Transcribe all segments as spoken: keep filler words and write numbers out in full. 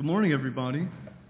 Good morning, everybody.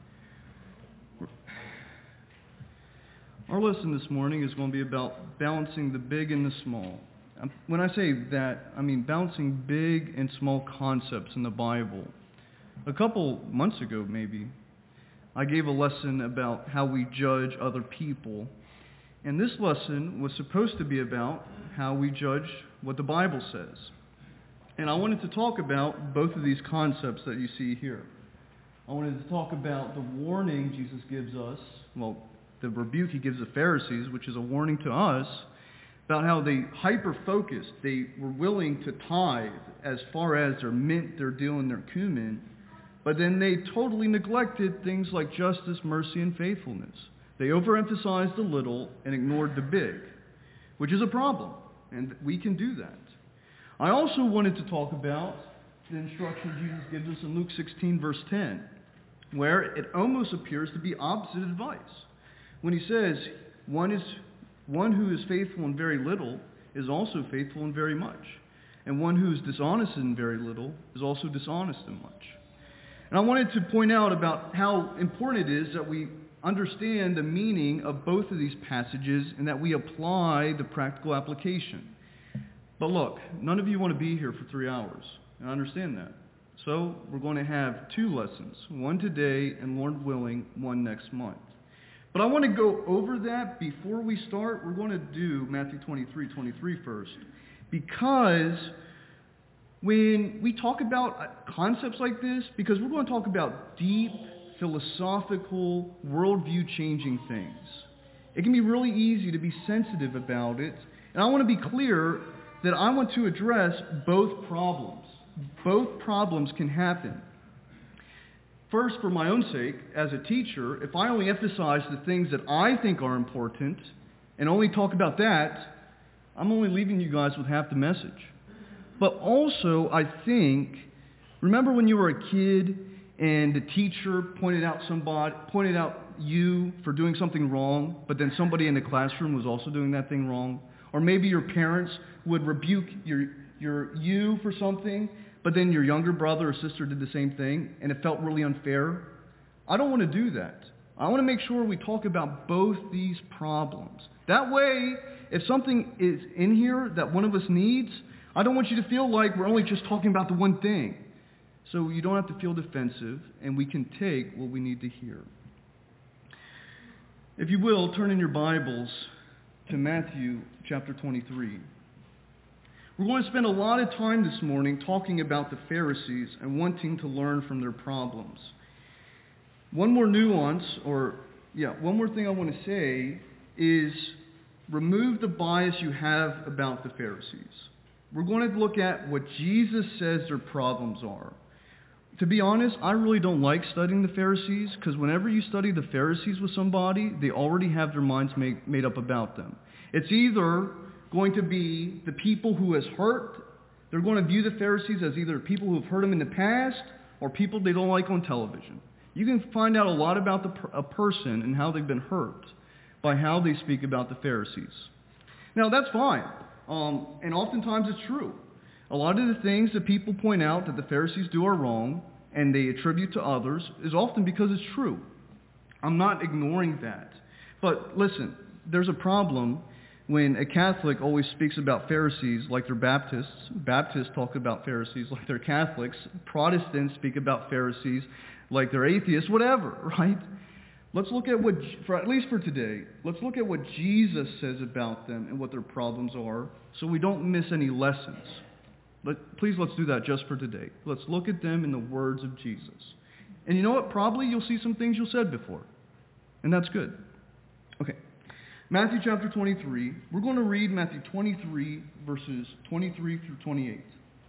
Our lesson this morning is going to be about balancing the big and the small. When I say that, I mean balancing big and small concepts in the Bible. A couple months ago, maybe, I gave a lesson about how we judge other people. And this lesson was supposed to be about how we judge what the Bible says. And I wanted to talk about both of these concepts that you see here. I wanted to talk about the warning Jesus gives us, well, the rebuke he gives the Pharisees, which is a warning to us, about how they hyper-focused. They were willing to tithe as far as their mint, their dill, and their cumin, but then they totally neglected things like justice, mercy, and faithfulness. They overemphasized the little and ignored the big, which is a problem, and we can do that. I also wanted to talk about the instruction Jesus gives us in Luke sixteen, verse ten, where it almost appears to be opposite advice. When he says, one is one who is faithful in very little is also faithful in very much, and one who is dishonest in very little is also dishonest in much. And I wanted to point out about how important it is that we understand the meaning of both of these passages and that we apply the practical application. But look, none of you want to be here for three hours, and I understand that. So we're going to have two lessons, one today and, Lord willing, one next month. But I want to go over that before we start. We're going to do Matthew twenty-three twenty-three first, because when we talk about concepts like this, because we're going to talk about deep, philosophical, worldview-changing things, it can be really easy to be sensitive about it. And I want to be clear that I want to address both problems. Both problems can happen. First, for my own sake, as a teacher, if I only emphasize the things that I think are important and only talk about that, I'm only leaving you guys with half the message. But also, I think, remember when you were a kid and the teacher pointed out somebody, pointed out you for doing something wrong, but then somebody in the classroom was also doing that thing wrong? Or maybe your parents would rebuke your, your you for something, but then your younger brother or sister did the same thing, and it felt really unfair. I don't want to do that. I want to make sure we talk about both these problems. That way, if something is in here that one of us needs, I don't want you to feel like we're only just talking about the one thing. So you don't have to feel defensive, and we can take what we need to hear. If you will, turn in your Bibles to Matthew chapter twenty-three. We're going to spend a lot of time this morning talking about the Pharisees and wanting to learn from their problems. One more nuance, or yeah, one more thing I want to say is remove the bias you have about the Pharisees. We're going to look at what Jesus says their problems are. To be honest, I really don't like studying the Pharisees, because whenever you study the Pharisees with somebody, they already have their minds made, made up about them. It's either going to be the people who has hurt. They're going to view the Pharisees as either people who have hurt them in the past or people they don't like on television. You can find out a lot about the, a person and how they've been hurt by how they speak about the Pharisees. Now, that's fine. Um, and oftentimes it's true. A lot of the things that people point out that the Pharisees do are wrong and they attribute to others is often because it's true. I'm not ignoring that. But listen, there's a problem when a Catholic always speaks about Pharisees like they're Baptists. Baptists talk about Pharisees like they're Catholics. Protestants speak about Pharisees like they're atheists, whatever, right? Let's look at what, for at least for today, let's look at what Jesus says about them and what their problems are so we don't miss any lessons. But please, let's do that just for today. Let's look at them in the words of Jesus. And you know what? Probably you'll see some things you said before. And that's good. Okay. Matthew chapter twenty-three. We're going to read Matthew twenty-three, verses twenty-three through twenty-eight.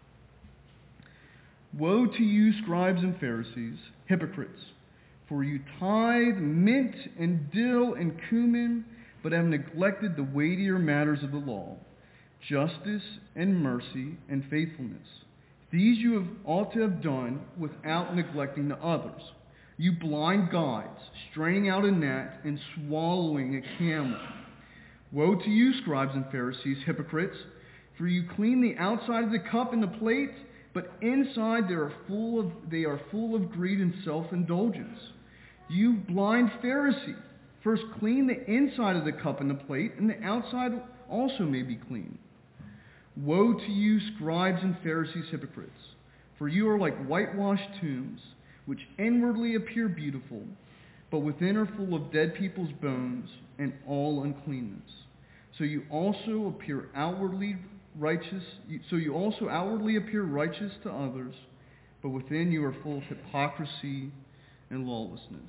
Woe to you, scribes and Pharisees, hypocrites, for you tithe mint and dill and cumin, but have neglected the weightier matters of the law, justice and mercy and faithfulness. These you have ought to have done without neglecting the others. You blind guides, straining out a gnat and swallowing a camel. Woe to you, scribes and Pharisees, hypocrites, for you clean the outside of the cup and the plate, but inside they are full of they are full of greed and self-indulgence. You blind Pharisee, first clean the inside of the cup and the plate, and the outside also may be clean. Woe to you, scribes and Pharisees, hypocrites, for you are like whitewashed tombs, which inwardly appear beautiful, but within are full of dead people's bones and all uncleanness. So you also appear outwardly righteous. So you also outwardly appear righteous to others, but within you are full of hypocrisy and lawlessness.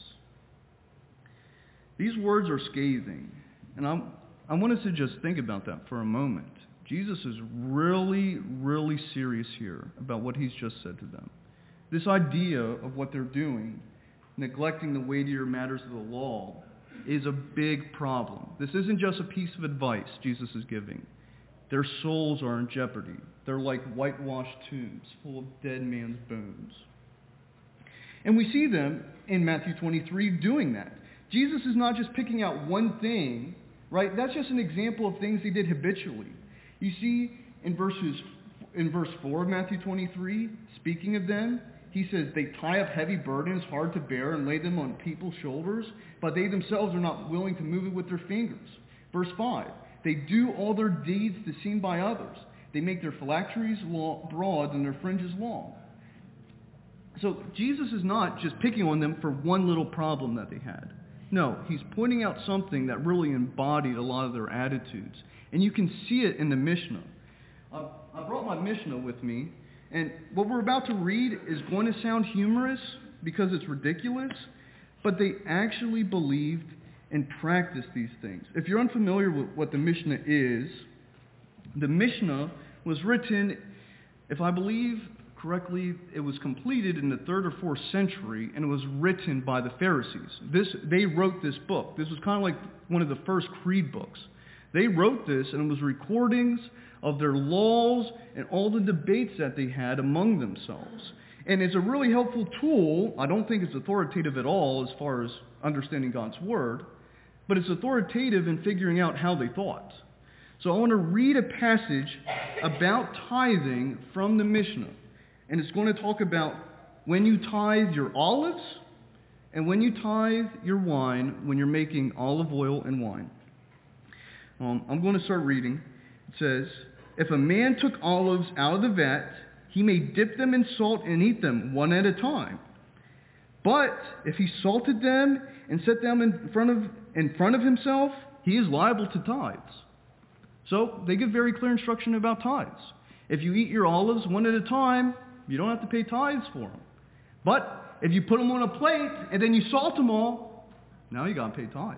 These words are scathing, and I'm, I want us to just think about that for a moment. Jesus is really, really serious here about what he's just said to them. This idea of what they're doing, neglecting the weightier matters of the law, is a big problem. This isn't just a piece of advice Jesus is giving. Their souls are in jeopardy. They're like whitewashed tombs full of dead man's bones. And we see them in Matthew twenty-three doing that. Jesus is not just picking out one thing, right? That's just an example of things they did habitually. You see in verses in verse four of Matthew twenty-three, speaking of them, he says they tie up heavy burdens hard to bear and lay them on people's shoulders, but they themselves are not willing to move it with their fingers. Verse five, they do all their deeds to seen by others. They make their phylacteries long, broad and their fringes long. So Jesus is not just picking on them for one little problem that they had. No, he's pointing out something that really embodied a lot of their attitudes. And you can see it in the Mishnah. Uh, I brought my Mishnah with me, and what we're about to read is going to sound humorous because it's ridiculous, but they actually believed and practiced these things. If you're unfamiliar with what the Mishnah is, the Mishnah was written, if I believe correctly, it was completed in the third or fourth century, and it was written by the Pharisees. This, they wrote this book. This was kind of like one of the first creed books. They wrote this, and it was recordings of their laws and all the debates that they had among themselves. And it's a really helpful tool. I don't think it's authoritative at all as far as understanding God's Word, but it's authoritative in figuring out how they thought. So I want to read a passage about tithing from the Mishnah. And it's going to talk about when you tithe your olives and when you tithe your wine, when you're making olive oil and wine. Um, I'm going to start reading. It says, if a man took olives out of the vat, he may dip them in salt and eat them one at a time. But if he salted them and set them in front of, in front of himself, he is liable to tithes. So they give very clear instruction about tithes. If you eat your olives one at a time, you don't have to pay tithes for them. But if you put them on a plate and then you salt them all, now you got to pay tithes.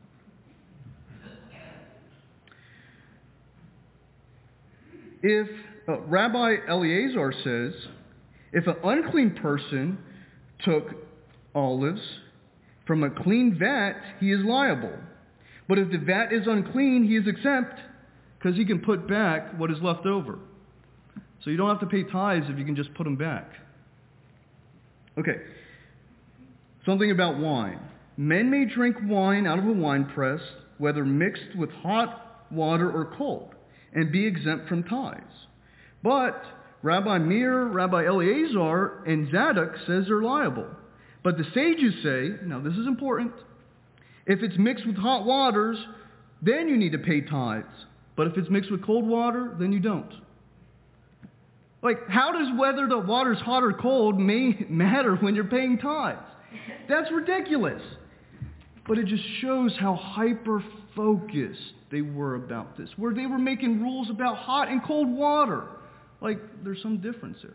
If uh, Rabbi Eleazar says, if an unclean person took olives from a clean vat, he is liable. But if the vat is unclean, he is exempt because he can put back what is left over. So you don't have to pay tithes if you can just put them back. Okay, something about wine. Men may drink wine out of a wine press, whether mixed with hot water or cold, and be exempt from tithes. But Rabbi Meir, Rabbi Eleazar, and Zadok says they're liable. But the sages say, now this is important, if it's mixed with hot waters, then you need to pay tithes. But if it's mixed with cold water, then you don't. Like, how does whether the water's hot or cold may matter when you're paying tithes? That's ridiculous. But it just shows how hyper-focused they were about this, where they were making rules about hot and cold water. Like, there's some difference there.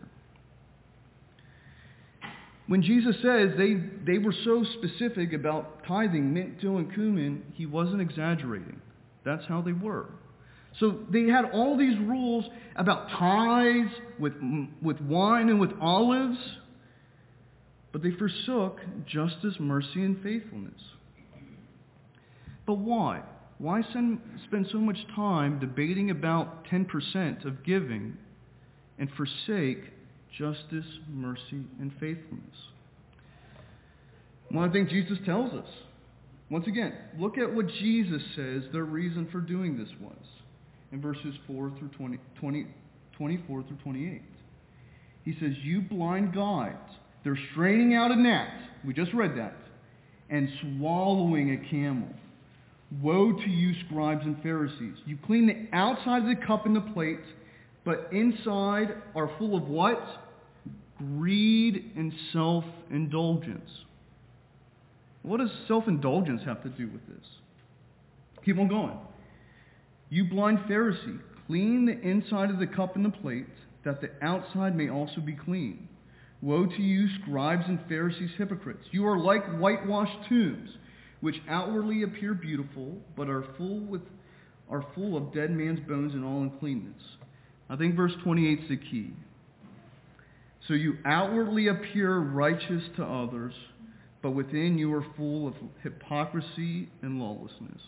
When Jesus says they, they were so specific about tithing mint, dill, and cumin, he wasn't exaggerating. That's how they were. So they had all these rules about tithes with, with wine and with olives, but they forsook justice, mercy, and faithfulness. But why? Why send, spend so much time debating about ten percent of giving and forsake justice, mercy, and faithfulness? Well, I think Jesus tells us. Once again, look at what Jesus says their reason for doing this was. In verses four through twenty, twenty, twenty-four through twenty-eight. He says, you blind guides. They're straining out a gnat. We just read that. And swallowing a camel. Woe to you, scribes and Pharisees. You clean the outside of the cup and the plate, but inside are full of what? Greed and self-indulgence. What does self-indulgence have to do with this? Keep on going. You blind Pharisee, clean the inside of the cup and the plate, that the outside may also be clean. Woe to you, scribes and Pharisees, hypocrites! You are like whitewashed tombs, which outwardly appear beautiful, but are full with are full of dead man's bones and all uncleanness. I think verse twenty-eight is the key. So you outwardly appear righteous to others, but within you are full of hypocrisy and lawlessness.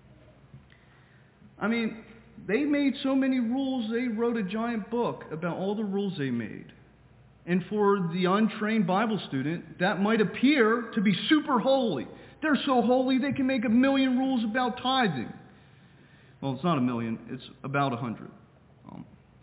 I mean, they made so many rules, they wrote a giant book about all the rules they made. And for the untrained Bible student, that might appear to be super holy. They're so holy they can make a million rules about tithing. Well, it's not a million, it's about a hundred. Um,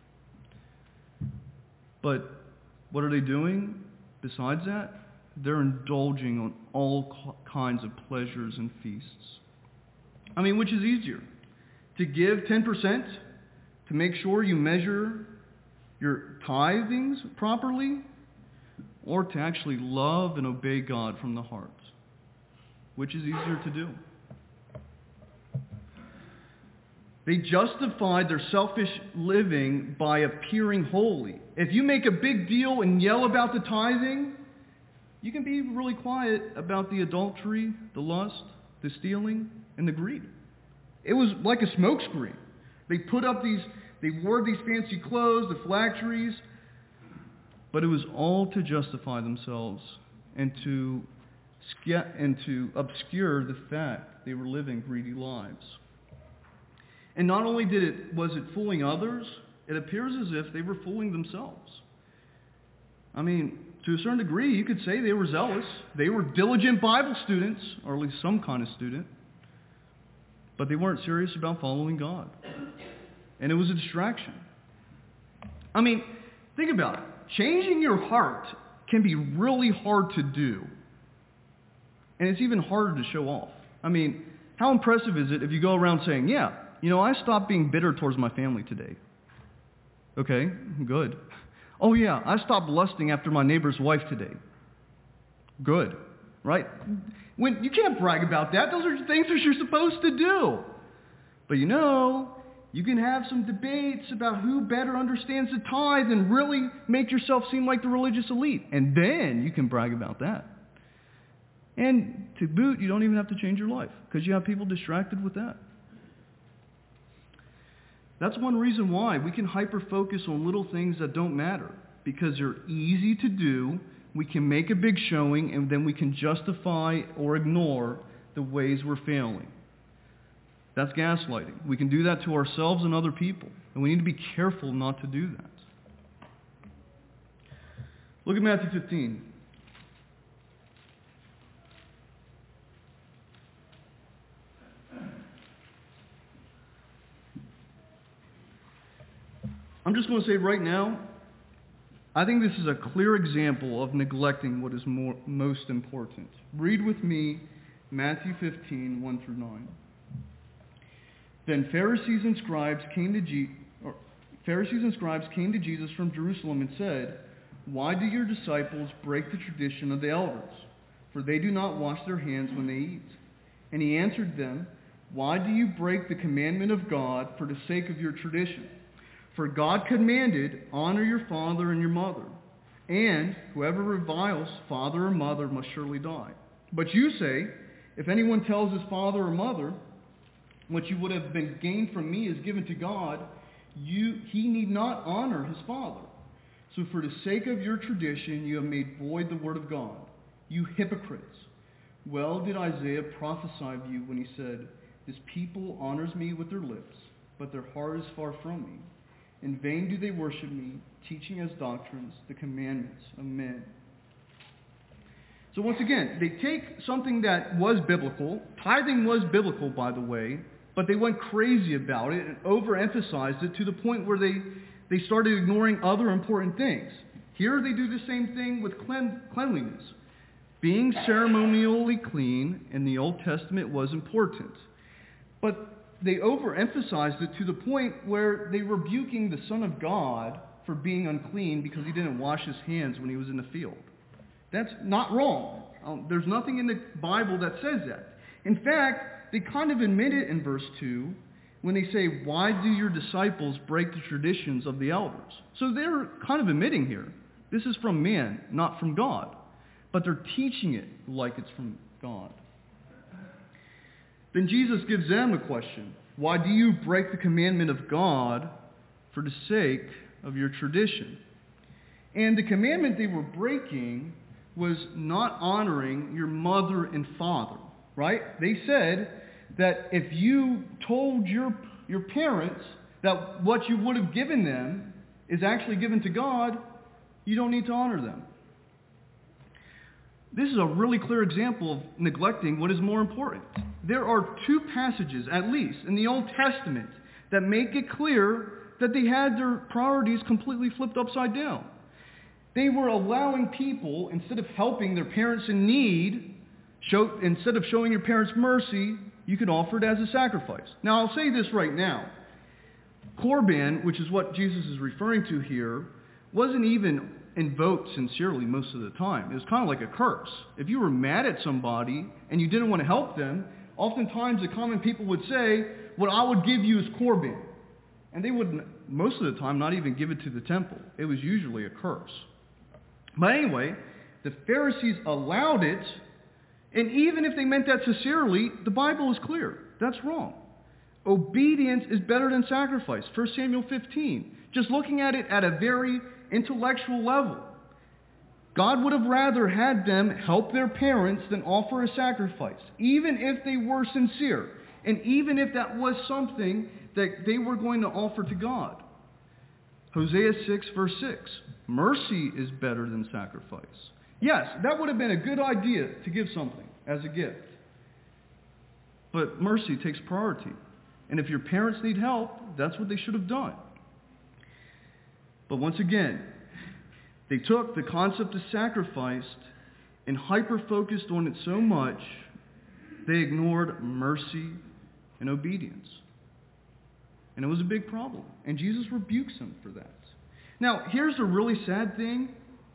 but what are they doing besides that? They're indulging on all kinds of pleasures and feasts. I mean, which is easier? To give ten percent to make sure you measure your tithings properly, or to actually love and obey God from the heart? Which is easier to do? They justified their selfish living by appearing holy. If you make a big deal and yell about the tithing, you can be really quiet about the adultery, the lust, the stealing, and the greed. It was like a smokescreen. They put up these, they wore these fancy clothes, the phylacteries, but it was all to justify themselves and to and to obscure the fact they were living greedy lives. And not only did it was it fooling others, it appears as if they were fooling themselves. I mean, to a certain degree, you could say they were zealous. They were diligent Bible students, or at least some kind of student. But they weren't serious about following God. And it was a distraction. I mean, think about it. Changing your heart can be really hard to do. And it's even harder to show off. I mean, how impressive is it if you go around saying, yeah, you know, I stopped being bitter towards my family today. Okay, good. Oh yeah, I stopped lusting after my neighbor's wife today. Good, right? When you can't brag about that. Those are things that you're supposed to do. But you know, you can have some debates about who better understands the tithe and really make yourself seem like the religious elite. And then you can brag about that. And to boot, you don't even have to change your life because you have people distracted with that. That's one reason why we can hyper-focus on little things that don't matter, because they're easy to do. We can make a big showing, and then we can justify or ignore the ways we're failing. That's gaslighting. We can do that to ourselves and other people, and we need to be careful not to do that. Look at Matthew fifteen. I'm just going to say right now, I think this is a clear example of neglecting what is more, most important. Read with me Matthew fifteen, one through nine. Then Pharisees and scribes came to Je- or Pharisees and scribes came to Jesus from Jerusalem and said, "Why do your disciples break the tradition of the elders? For they do not wash their hands when they eat." And he answered them, "Why do you break the commandment of God for the sake of your tradition? For God commanded, 'Honor your father and your mother,' and whoever reviles father or mother must surely die. But you say, 'If anyone tells his father or mother, what you would have been gained from me is given to God,' you, he need not honor his father. So for the sake of your tradition, you have made void the word of God. You hypocrites! Well did Isaiah prophesy of you when he said, 'This people honors me with their lips, but their heart is far from me. In vain do they worship me, teaching as doctrines the commandments of men.'" So once again, they take something that was biblical. Tithing was biblical, by the way, but they went crazy about it and overemphasized it to the point where they, they started ignoring other important things. Here they do the same thing with clean, cleanliness. Being ceremonially clean in the Old Testament was important. But they overemphasized it to the point where they were rebuking the Son of God for being unclean because he didn't wash his hands when he was in the field. That's not wrong. Um, there's nothing in the Bible that says that. In fact, they kind of admit it in verse two when they say, why do your disciples break the traditions of the elders? So they're kind of admitting here, this is from man, not from God. But they're teaching it like it's from God. Then Jesus gives them a question. Why do you break the commandment of God for the sake of your tradition? And the commandment they were breaking was not honoring your mother and father, right? They said that if you told your, your parents that what you would have given them is actually given to God, you don't need to honor them. This is a really clear example of neglecting what is more important. There are two passages, at least, in the Old Testament that make it clear that they had their priorities completely flipped upside down. They were allowing people, instead of helping their parents in need, show, instead of showing your parents mercy, you could offer it as a sacrifice. Now, I'll say this right now. Korban, which is what Jesus is referring to here, wasn't even invoked sincerely most of the time. It was kind of like a curse. If you were mad at somebody and you didn't want to help them, oftentimes the common people would say, what I would give you is Korban. And they would, most of the time, not even give it to the temple. It was usually a curse. But anyway, the Pharisees allowed it, and even if they meant that sincerely, the Bible is clear. That's wrong. Obedience is better than sacrifice. First Samuel fifteen. Just looking at it at a very intellectual level. God would have rather had them help their parents than offer a sacrifice, even if they were sincere, and even if that was something that they were going to offer to God. Hosea six, verse six, mercy is better than sacrifice. Yes, that would have been a good idea to give something as a gift. But mercy takes priority. And if your parents need help, that's what they should have done. But once again, they took the concept of sacrifice and hyper-focused on it so much, they ignored mercy and obedience. And it was a big problem. And Jesus rebukes them for that. Now, here's the really sad thing.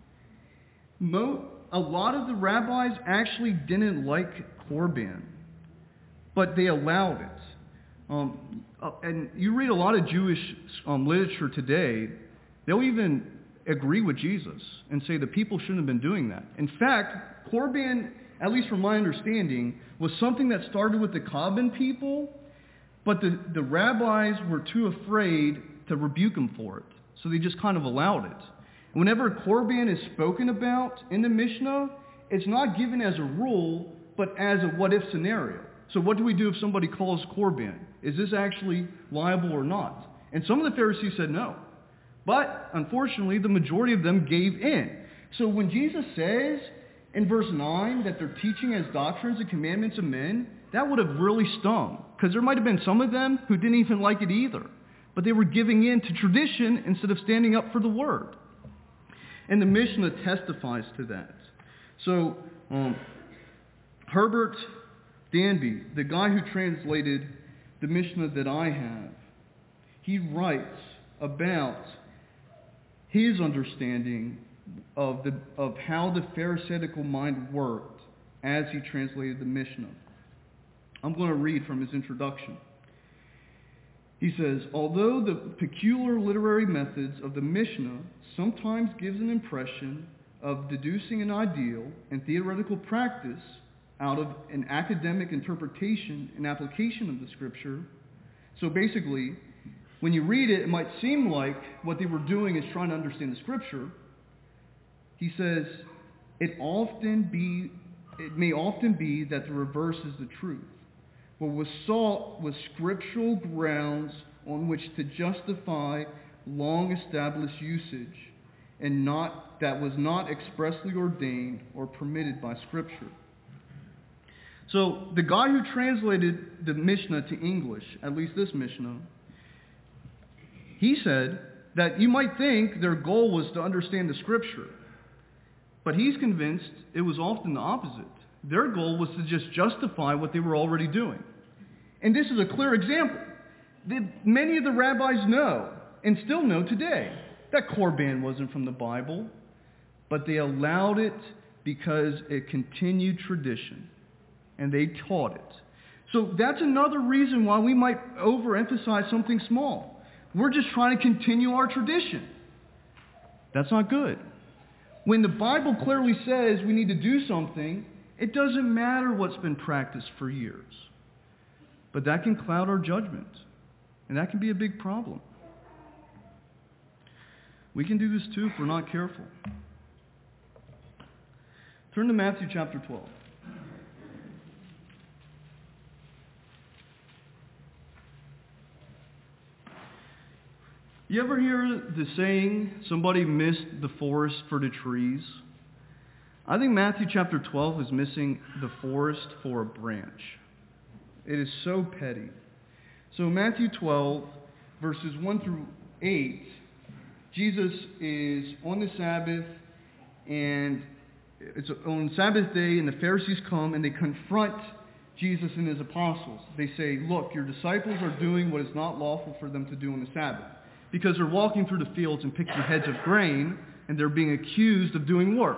Mo- a lot of the rabbis actually didn't like Korban, but they allowed it. Um, uh, and you read a lot of Jewish um, literature today, they'll even agree with Jesus and say the people shouldn't have been doing that. In fact, Korban, at least from my understanding, was something that started with the Kaban people, but the, the rabbis were too afraid to rebuke them for it. So they just kind of allowed it. Whenever Korban is spoken about in the Mishnah, it's not given as a rule, but as a what-if scenario. So what do we do if somebody calls Korban? Is this actually liable or not? And some of the Pharisees said no. But, unfortunately, the majority of them gave in. So when Jesus says in verse nine that they're teaching as doctrines and commandments of men, that would have really stung. Because there might have been some of them who didn't even like it either. But they were giving in to tradition instead of standing up for the word. And the Mishnah testifies to that. So, um, Herbert Danby, the guy who translated the Mishnah that I have, he writes about his understanding of the of how the Pharisaical mind worked as he translated the Mishnah. I'm going to read from his introduction. He says, although the peculiar literary methods of the Mishnah sometimes gives an impression of deducing an ideal and theoretical practice out of an academic interpretation and application of the Scripture, so basically, when you read it, it might seem like what they were doing is trying to understand the Scripture. He says, it often be, it may often be that the reverse is the truth. What was sought was scriptural grounds on which to justify long-established usage, and not that was not expressly ordained or permitted by Scripture. So the guy who translated the Mishnah to English, at least this Mishnah, he said that you might think their goal was to understand the Scripture. But he's convinced it was often the opposite. Their goal was to just justify what they were already doing. And this is a clear example. The, many of the rabbis know, and still know today, that Korban wasn't from the Bible, but they allowed it because it continued tradition, and they taught it. So that's another reason why we might overemphasize something small. We're just trying to continue our tradition. That's not good. When the Bible clearly says we need to do something, it doesn't matter what's been practiced for years. But that can cloud our judgment, and that can be a big problem. We can do this too if we're not careful. Turn to Matthew chapter twelve. You ever hear the saying, somebody missed the forest for the trees? I think Matthew chapter twelve is missing the forest for a branch. It is so petty. So Matthew twelve, verses one through eight, Jesus is on the Sabbath, and it's on Sabbath day, and the Pharisees come and they confront Jesus and his apostles. They say, look, your disciples are doing what is not lawful for them to do on the Sabbath, because they're walking through the fields and picking heads of grain, and they're being accused of doing work.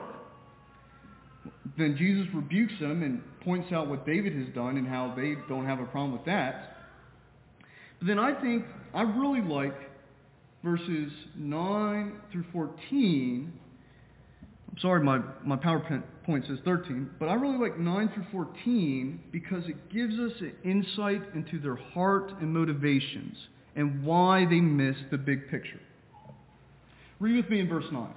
Then Jesus rebukes them and points out what David has done and how they don't have a problem with that. But then I think, I really like verses nine through fourteen. I'm sorry, my, my PowerPoint says thirteen, but I really like nine through fourteen because it gives us an insight into their heart and motivations and why they missed the big picture. Read with me in verse nine.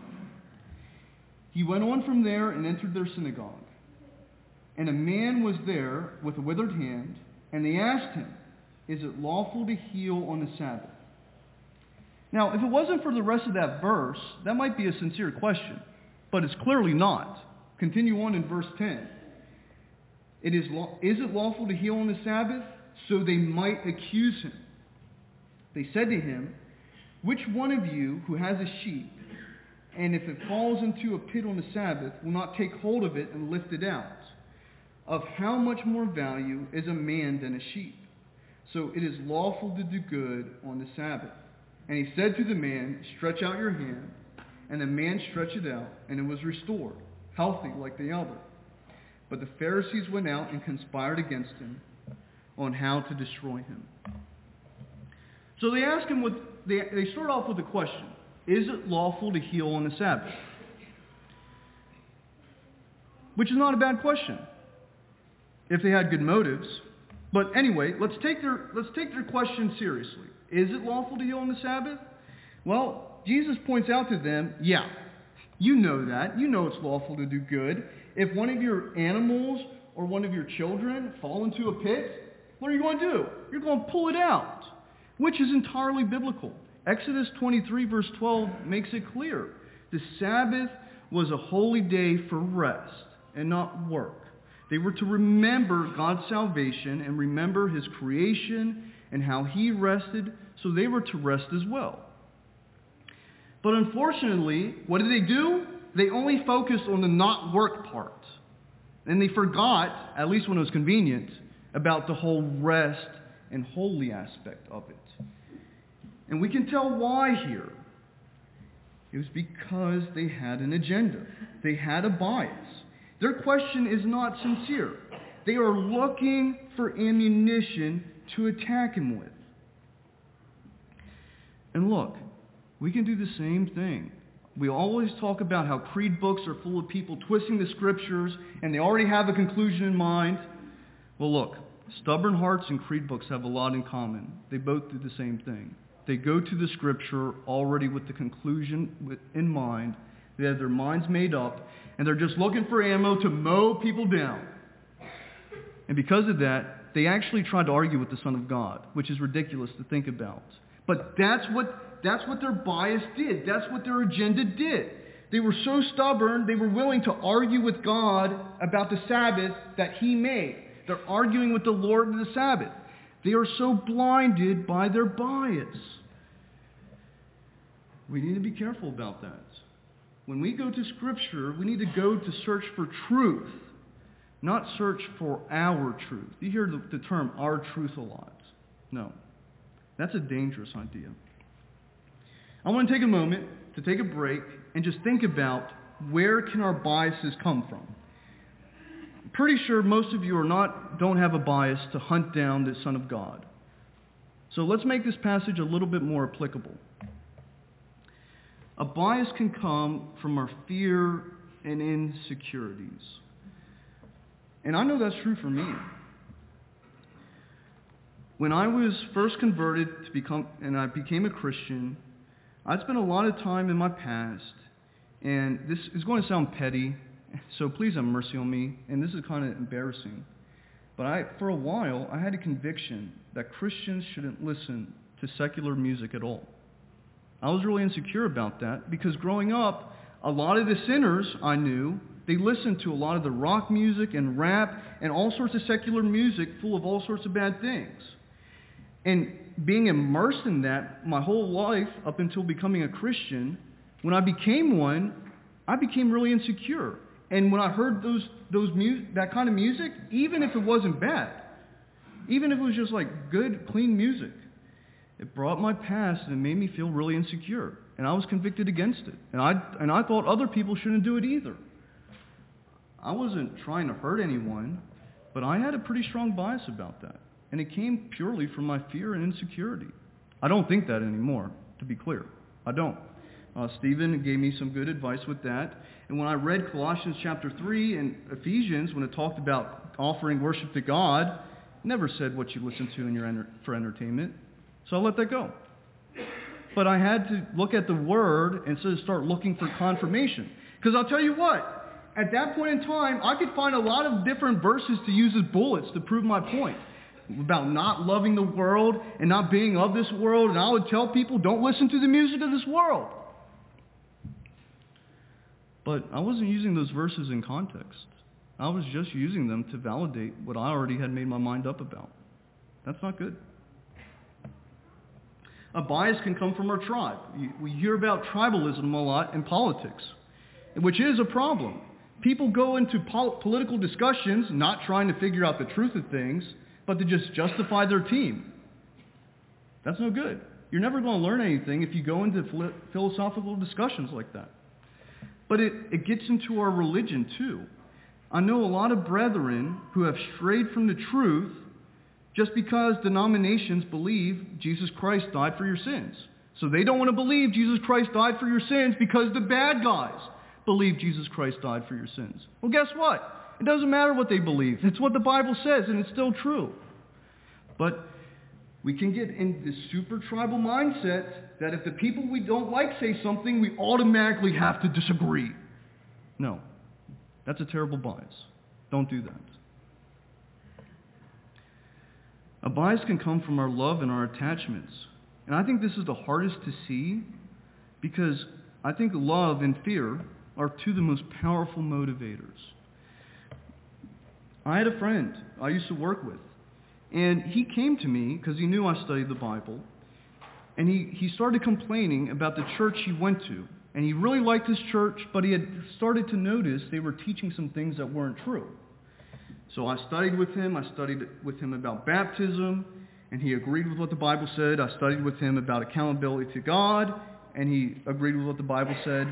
He went on from there and entered their synagogue. And a man was there with a withered hand, and they asked him, is it lawful to heal on the Sabbath? Now, if it wasn't for the rest of that verse, that might be a sincere question, but it's clearly not. Continue on in verse ten. It is, law- is it lawful to heal on the Sabbath? So they might accuse him. They said to him, which one of you who has a sheep, and if it falls into a pit on the Sabbath, will not take hold of it and lift it out? Of how much more value is a man than a sheep? So it is lawful to do good on the Sabbath. And he said to the man, stretch out your hand. And the man stretched it out, and it was restored, healthy like the other. But the Pharisees went out and conspired against him on how to destroy him. So they ask him, with, they, they start off with a question. Is it lawful to heal on the Sabbath? Which is not a bad question, if they had good motives. But anyway, let's take their, let's take their question seriously. Is it lawful to heal on the Sabbath? Well, Jesus points out to them, yeah, you know that. You know it's lawful to do good. If one of your animals or one of your children fall into a pit, what are you going to do? You're going to pull it out, which is entirely biblical. Exodus twenty-three verse twelve makes it clear. The Sabbath was a holy day for rest and not work. They were to remember God's salvation and remember his creation and how he rested, so they were to rest as well. But unfortunately, what did they do? They only focused on the not work part. And they forgot, at least when it was convenient, about the whole rest and holy aspect of it. And we can tell why here. It was because they had an agenda. They had a bias. Their question is not sincere. They are looking for ammunition to attack him with. And look, we can do the same thing. We always talk about how creed books are full of people twisting the scriptures and they already have a conclusion in mind. Well, look, stubborn hearts and creed books have a lot in common. They both do the same thing. They go to the scripture already with the conclusion in mind. They have their minds made up, and they're just looking for ammo to mow people down. And because of that, they actually tried to argue with the Son of God, which is ridiculous to think about. But that's what, that's what their bias did. That's what their agenda did. They were so stubborn, they were willing to argue with God about the Sabbath that he made. They're arguing with the Lord of the Sabbath. They are so blinded by their bias. We need to be careful about that. When we go to Scripture, we need to go to search for truth, not search for our truth. You hear the, the term our truth a lot. No, that's a dangerous idea. I want to take a moment to take a break and just think about where can our biases come from. I'm pretty sure most of you are not, don't have a bias to hunt down the Son of God. So let's make this passage a little bit more applicable. A bias can come from our fear and insecurities. And I know that's true for me. When I was first converted to become, and I became a Christian, I spent a lot of time in my past, and this is going to sound petty, so please have mercy on me, and this is kind of embarrassing. But I, for a while, I had a conviction that Christians shouldn't listen to secular music at all. I was really insecure about that because growing up, a lot of the sinners I knew, they listened to a lot of the rock music and rap and all sorts of secular music full of all sorts of bad things. And being immersed in that my whole life up until becoming a Christian, when I became one, I became really insecure. And when I heard those those mu- that kind of music, even if it wasn't bad, even if it was just like good, clean music, it brought my past and it made me feel really insecure. And I was convicted against it. And I and I thought other people shouldn't do it either. I wasn't trying to hurt anyone, but I had a pretty strong bias about that. And it came purely from my fear and insecurity. I don't think that anymore, to be clear. I don't. Uh, Stephen gave me some good advice with that. And when I read Colossians chapter three and Ephesians, when it talked about offering worship to God, it never said what you listen to in your enter- for entertainment. So I let that go. But I had to look at the Word instead of start looking for confirmation. Because I'll tell you what, at that point in time, I could find a lot of different verses to use as bullets to prove my point about not loving the world and not being of this world. And I would tell people, don't listen to the music of this world. But I wasn't using those verses in context. I was just using them to validate what I already had made my mind up about. That's not good. A bias can come from our tribe. We hear about tribalism a lot in politics, which is a problem. People go into pol- political discussions not trying to figure out the truth of things, but to just justify their team. That's no good. You're never going to learn anything if you go into phil- philosophical discussions like that. But it, it gets into our religion too. I know a lot of brethren who have strayed from the truth just because denominations believe Jesus Christ died for your sins. So they don't want to believe Jesus Christ died for your sins because the bad guys believe Jesus Christ died for your sins. Well, guess what? It doesn't matter what they believe. It's what the Bible says, and it's still true. But we can get in this super tribal mindset that if the people we don't like say something, we automatically have to disagree. No. That's a terrible bias. Don't do that. A bias can come from our love and our attachments. And I think this is the hardest to see because I think love and fear are two of the most powerful motivators. I had a friend I used to work with, and he came to me because he knew I studied the Bible, and he, he started complaining about the church he went to. And he really liked his church, but he had started to notice they were teaching some things that weren't true. So I studied with him. I studied with him about baptism, and he agreed with what the Bible said. I studied with him about accountability to God, and he agreed with what the Bible said.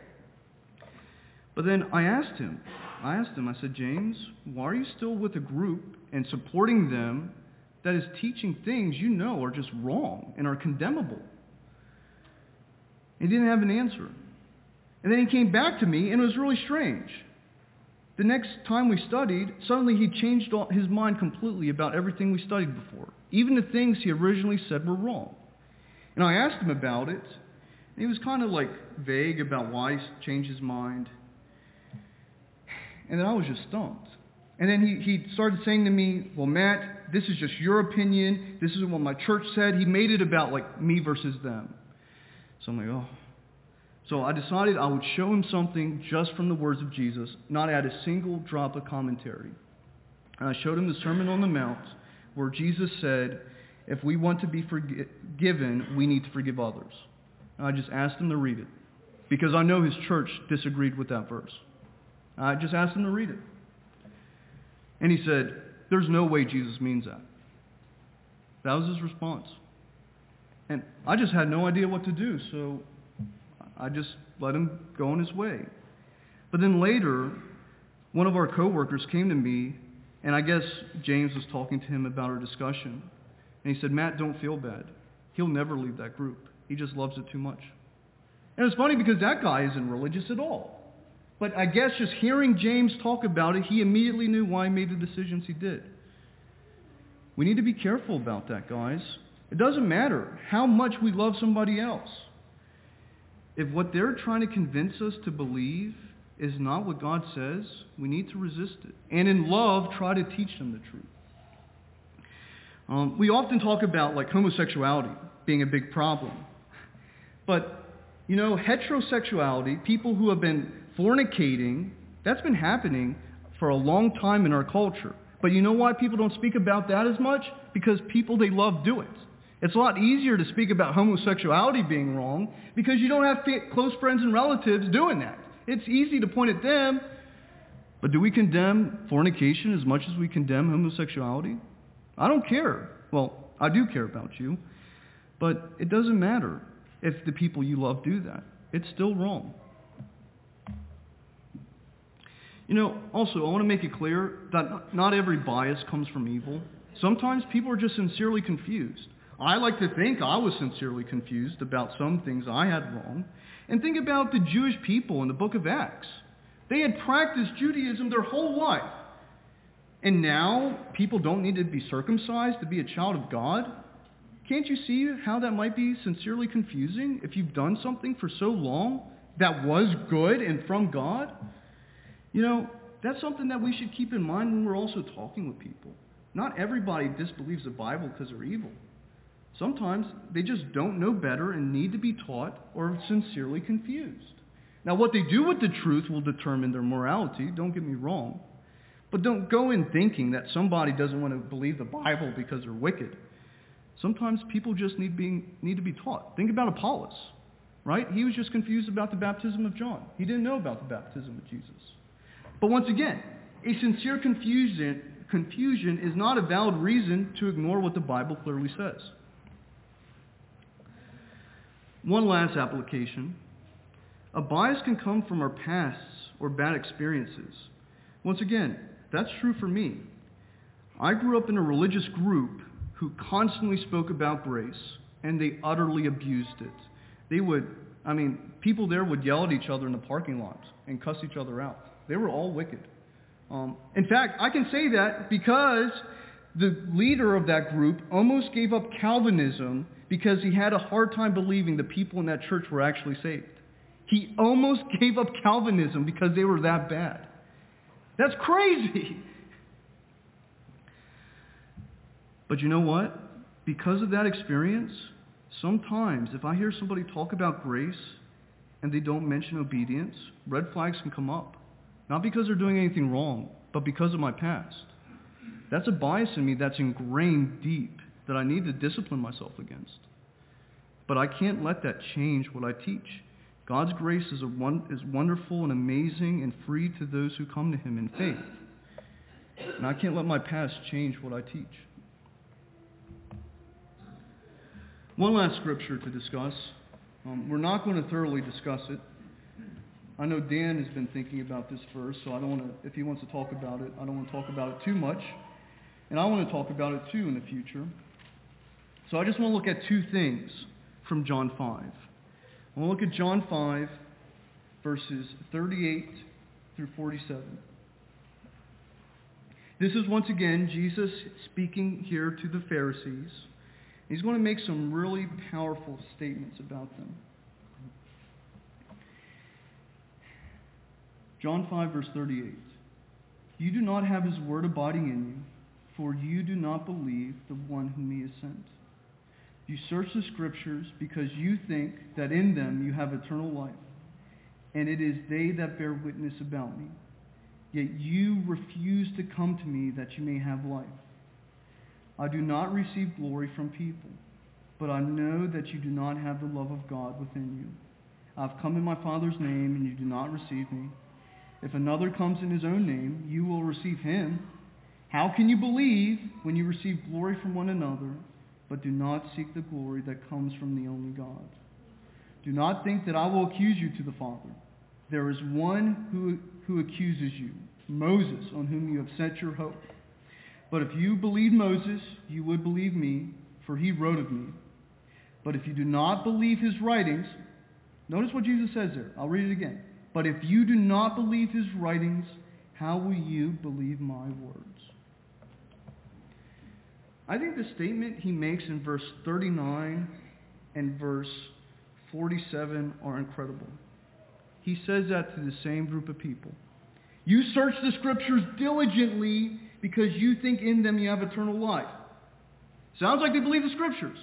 But then I asked him, I asked him, I said, James, why are you still with a group and supporting them that is teaching things you know are just wrong and are condemnable? He didn't have an answer. And then he came back to me, and it was really strange. The next time we studied, suddenly he changed his mind completely about everything we studied before. Even the things he originally said were wrong. And I asked him about it, and he was kind of like vague about why he changed his mind. And then I was just stumped. And then he, he started saying to me, well, Matt, this is just your opinion. This is what my church said. He made it about like me versus them. So I'm like, oh. So I decided I would show him something just from the words of Jesus, not add a single drop of commentary. And I showed him the Sermon on the Mount, where Jesus said, if we want to be forgiven, we need to forgive others. And I just asked him to read it because I know his church disagreed with that verse. I just asked him to read it. And he said, there's no way Jesus means that. That was his response. And I just had no idea what to do, so I just let him go on his way. But then later, one of our coworkers came to me, and I guess James was talking to him about our discussion. And he said, Matt, don't feel bad. He'll never leave that group. He just loves it too much. And it's funny because that guy isn't religious at all. But I guess just hearing James talk about it, he immediately knew why he made the decisions he did. We need to be careful about that, guys. It doesn't matter how much we love somebody else. If what they're trying to convince us to believe is not what God says, we need to resist it. And in love, try to teach them the truth. Um, we often talk about like homosexuality being a big problem. But, you know, heterosexuality, people who have been fornicating, that's been happening for a long time in our culture. But you know why people don't speak about that as much? Because people, they love do it. It's a lot easier to speak about homosexuality being wrong because you don't have close friends and relatives doing that. It's easy to point at them. But do we condemn fornication as much as we condemn homosexuality? I don't care. Well, I do care about you. But it doesn't matter if the people you love do that. It's still wrong. You know, also, I want to make it clear that not every bias comes from evil. Sometimes people are just sincerely confused. I like to think I was sincerely confused about some things I had wrong. And think about the Jewish people in the book of Acts. They had practiced Judaism their whole life. And now people don't need to be circumcised to be a child of God? Can't you see how that might be sincerely confusing if you've done something for so long that was good and from God? You know, that's something that we should keep in mind when we're also talking with people. Not everybody disbelieves the Bible because they're evil. Sometimes they just don't know better and need to be taught or are sincerely confused. Now, what they do with the truth will determine their morality, don't get me wrong. But don't go in thinking that somebody doesn't want to believe the Bible because they're wicked. Sometimes people just need, being, need to be taught. Think about Apollos, right? He was just confused about the baptism of John. He didn't know about the baptism of Jesus. But once again, a sincere confusion, confusion is not a valid reason to ignore what the Bible clearly says. One last application. A bias can come from our pasts or bad experiences. Once again, that's true for me. I grew up in a religious group who constantly spoke about grace, and they utterly abused it. They would, I mean, people there would yell at each other in the parking lot and cuss each other out. They were all wicked. Um, in fact, I can say that because the leader of that group almost gave up Calvinism because he had a hard time believing the people in that church were actually saved. He almost gave up Calvinism because they were that bad. That's crazy. But you know what? Because of that experience, sometimes if I hear somebody talk about grace and they don't mention obedience, red flags can come up. Not because they're doing anything wrong, but because of my past. That's a bias in me that's ingrained deep that I need to discipline myself against. But I can't let that change what I teach. God's grace is, a one, is wonderful and amazing and free to those who come to him in faith. And I can't let my past change what I teach. One last scripture to discuss. Um, we're not going to thoroughly discuss it. I know Dan has been thinking about this verse, so I don't want to, if he wants to talk about it, I don't want to talk about it too much. And I want to talk about it too in the future. So I just want to look at two things from John five. I want to look at John five, verses thirty-eight through forty-seven. This is once again Jesus speaking here to the Pharisees. He's going to make some really powerful statements about them. John five, verse thirty-eight. You do not have his word abiding in you, for you do not believe the one whom he has sent. You search the Scriptures because you think that in them you have eternal life, and it is they that bear witness about me. Yet you refuse to come to me that you may have life. I do not receive glory from people. but I know that you do not have the love of God within you. I have come in my Father's name, and you do not receive me. If another comes in his own name, you will receive him. How can you believe when you receive glory from one another, but do not seek the glory that comes from the only God? Do not think that I will accuse you to the Father. There is one who, who accuses you, Moses, on whom you have set your hope. But if you believe Moses, you would believe me, for he wrote of me. But if you do not believe his writings, notice what Jesus says there. I'll read it again. But if you do not believe his writings, how will you believe my words? I think the statement he makes in verse thirty-nine and verse forty-seven are incredible. He says that to the same group of people. You search the scriptures diligently because you think in them you have eternal life. Sounds like they believe the scriptures.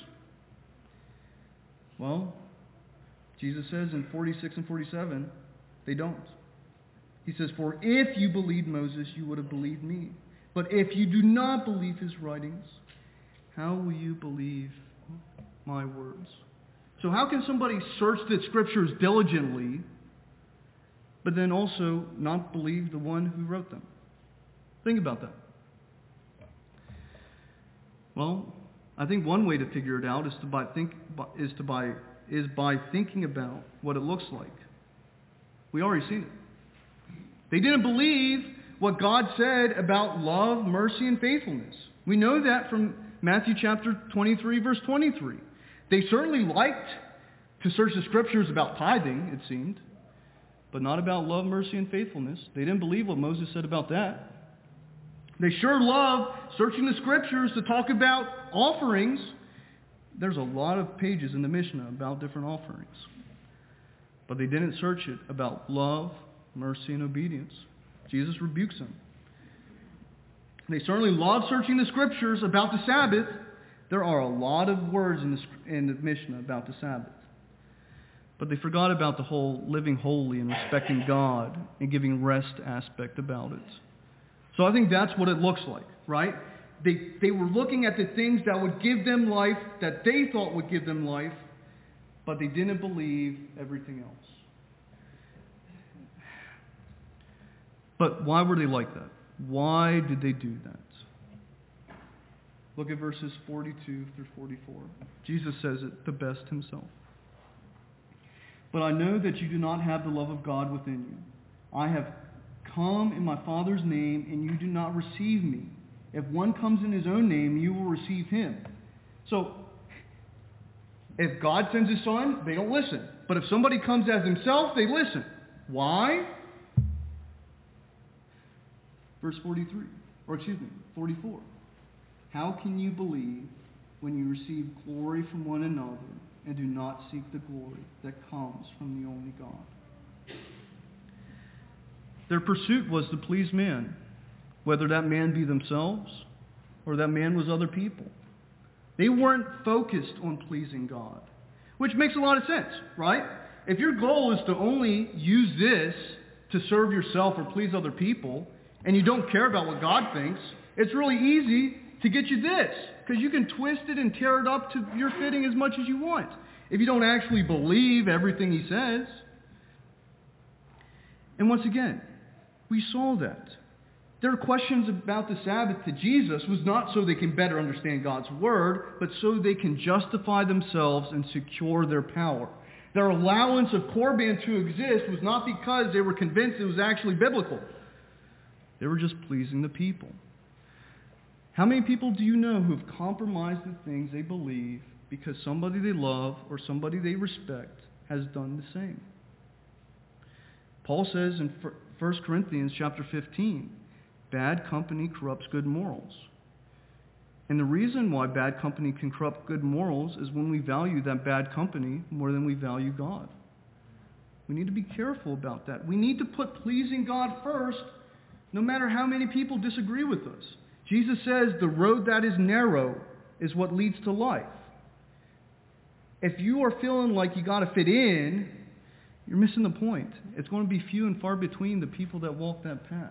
Well, Jesus says in forty-six and forty-seven, they don't. He says, for if you believed Moses, you would have believed me. But if you do not believe his writings, how will you believe my words? So how can somebody search the scriptures diligently, but then also not believe the one who wrote them? Think about that. Well, I think one way to figure it out is to by think is to by is by thinking about what it looks like. We already seen it. They didn't believe what God said about love, mercy, and faithfulness. We know that from Matthew chapter twenty-three, verse twenty-three. They certainly liked to search the scriptures about tithing, it seemed, but not about love, mercy, and faithfulness. They didn't believe what Moses said about that. They sure love searching the scriptures to talk about offerings. There's a lot of pages in the Mishnah about different offerings. But they didn't search it about love, mercy, and obedience. Jesus rebukes them. They certainly love searching the scriptures about the Sabbath. There are a lot of words in the, in the Mishnah about the Sabbath. But they forgot about the whole living holy and respecting God and giving rest aspect about it. So I think that's what it looks like, right? They, they were looking at the things that would give them life, that they thought would give them life, but they didn't believe everything else. But why were they like that? Why did they do that? Look at verses forty-two through forty-four. Jesus says it the best himself. But I know that you do not have the love of God within you. I have come in my Father's name, and you do not receive me. If one comes in his own name, you will receive him. So, if God sends his son, they don't listen. But if somebody comes as himself, they listen. Why? Verse forty-three, or excuse me, forty-four. How can you believe when you receive glory from one another and do not seek the glory that comes from the only God? Their pursuit was to please man, whether that man be themselves or that man was other people. They weren't focused on pleasing God, which makes a lot of sense, right? If your goal is to only use this to serve yourself or please other people, and you don't care about what God thinks, it's really easy to get you this, because you can twist it and tear it up to your fitting as much as you want, if you don't actually believe everything he says. And once again, we saw that. Their questions about the Sabbath to Jesus was not so they can better understand God's word, but so they can justify themselves and secure their power. Their allowance of Korban to exist was not because they were convinced it was actually biblical. They were just pleasing the people. How many people do you know who have compromised the things they believe because somebody they love or somebody they respect has done the same? Paul says in First Corinthians chapter fifteen, bad company corrupts good morals. And the reason why bad company can corrupt good morals is when we value that bad company more than we value God. We need to be careful about that. We need to put pleasing God first, no matter how many people disagree with us. Jesus says the road that is narrow is what leads to life. If you are feeling like you got to fit in, you're missing the point. It's going to be few and far between the people that walk that path.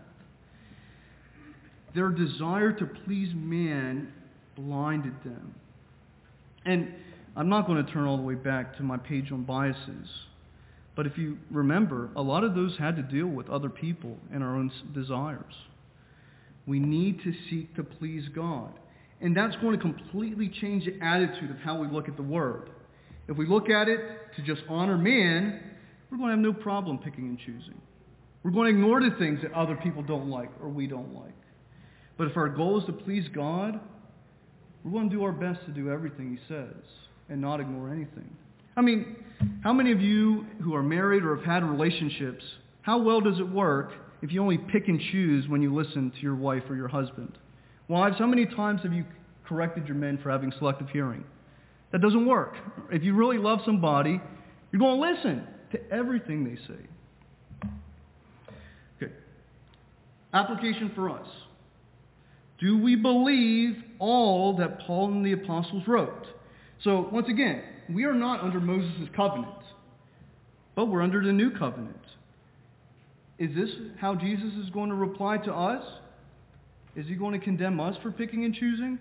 Their desire to please man blinded them. And I'm not going to turn all the way back to my page on biases. But if you remember, a lot of those had to deal with other people and our own desires. We need to seek to please God. And that's going to completely change the attitude of how we look at the Word. If we look at it to just honor man, we're going to have no problem picking and choosing. We're going to ignore the things that other people don't like or we don't like. But if our goal is to please God, we're going to do our best to do everything He says and not ignore anything. I mean, how many of you who are married or have had relationships, how well does it work if you only pick and choose when you listen to your wife or your husband? Wives, how many times have you corrected your men for having selective hearing? That doesn't work. If you really love somebody, you're going to listen to everything they say. Okay. Application for us. Do we believe all that Paul and the apostles wrote? So, once again, we are not under Moses' covenant, but we're under the new covenant. Is this how Jesus is going to reply to us? Is He going to condemn us for picking and choosing?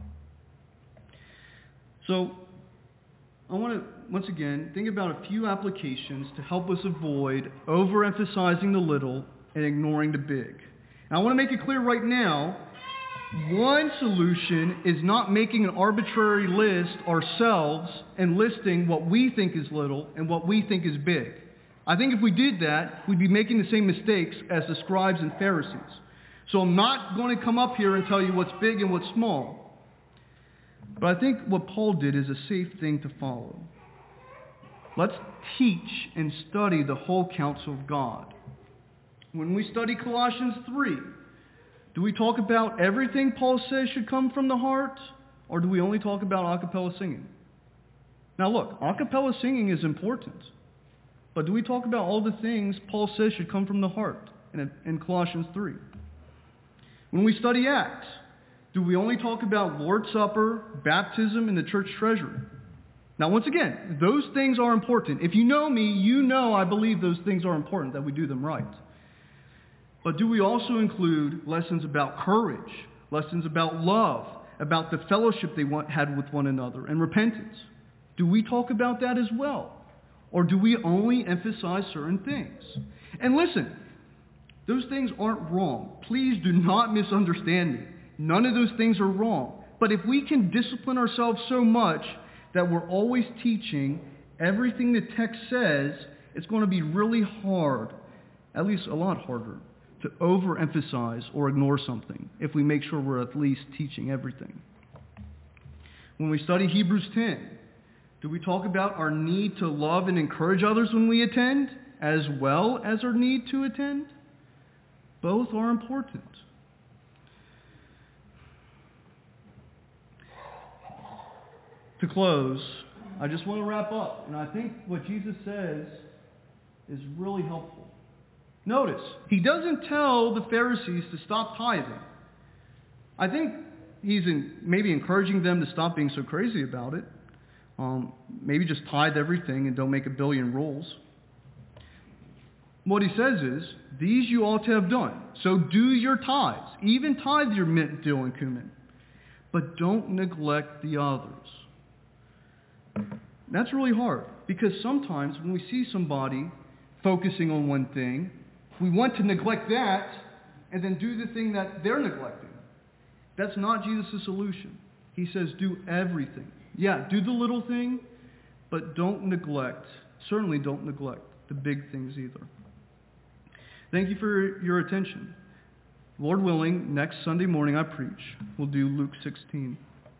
So, I want to, once again, think about a few applications to help us avoid overemphasizing the little and ignoring the big. And I want to make it clear right now, one solution is not making an arbitrary list ourselves and listing what we think is little and what we think is big. I think if we did that, we'd be making the same mistakes as the scribes and Pharisees. So I'm not going to come up here and tell you what's big and what's small. But I think what Paul did is a safe thing to follow. Let's teach and study the whole counsel of God. When we study Colossians three, do we talk about everything Paul says should come from the heart, or do we only talk about a cappella singing? Now look, a cappella singing is important, but do we talk about all the things Paul says should come from the heart in, in Colossians three? When we study Acts, do we only talk about Lord's Supper, baptism, and the church treasury? Now once again, those things are important. If you know me, you know I believe those things are important, that we do them right. But do we also include lessons about courage, lessons about love, about the fellowship they want, had with one another, and repentance? Do we talk about that as well? Or do we only emphasize certain things? And listen, those things aren't wrong. Please do not misunderstand me. None of those things are wrong. But if we can discipline ourselves so much that we're always teaching everything the text says, it's going to be really hard, at least a lot harder, to overemphasize or ignore something if we make sure we're at least teaching everything. When we study Hebrews ten, do we talk about our need to love and encourage others when we attend, as well as our need to attend? Both are important. To close, I just want to wrap up, and I think what Jesus says is really helpful. Notice, He doesn't tell the Pharisees to stop tithing. I think He's in, maybe encouraging them to stop being so crazy about it. Um, maybe just tithe everything and don't make a billion rules. What He says is, these you ought to have done. So do your tithes. Even tithe your mint, dill, and cumin. But don't neglect the others. That's really hard, because sometimes when we see somebody focusing on one thing, we want to neglect that and then do the thing that they're neglecting. That's not Jesus' solution. He says do everything. Yeah, do the little thing, but don't neglect, certainly don't neglect the big things either. Thank you for your attention. Lord willing, next Sunday morning I preach. We'll do Luke sixteen.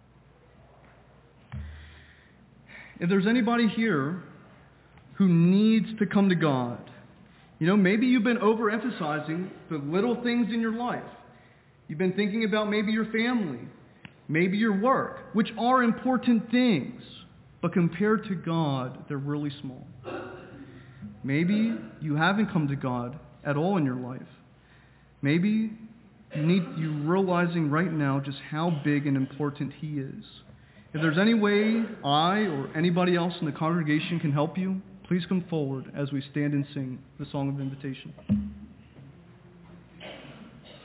If there's anybody here who needs to come to God, you know, maybe you've been overemphasizing the little things in your life. You've been thinking about maybe your family, maybe your work, which are important things, but compared to God, they're really small. Maybe you haven't come to God at all in your life. Maybe you need you realizing right now just how big and important He is. If there's any way I or anybody else in the congregation can help you, please come forward as we stand and sing the song of invitation.